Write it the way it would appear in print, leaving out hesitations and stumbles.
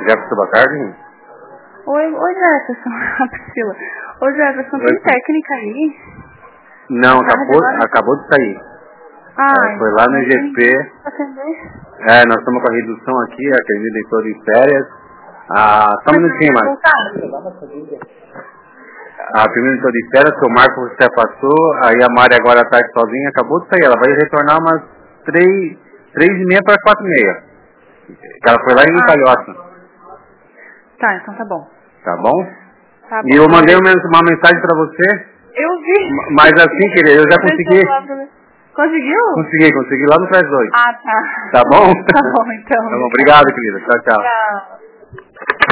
Jefferson, boa tarde. Oi Jefferson, a Priscila. Ô Jefferson, tem técnica aí? Não, acabou de sair. Foi lá no IGP. Nós estamos com a redução aqui, a Termina entrou de férias. Só um minutinho, Marcos. A primeira entrou de férias, que o Marcos já passou, aí a Mari agora está sozinha, acabou de sair. Ela vai retornar umas 3h30 para 4h30. Ela foi lá em Calhoça. Tá, então tá bom. Tá bom? Tá bom. E eu mandei uma mensagem para você. Eu vi. Mas assim, querido, eu já consegui. Conseguiu? Consegui lá no Press 2. Tá. Tá bom? Tá bom, então. Tá bom, obrigado, querida. Tchau. Tchau.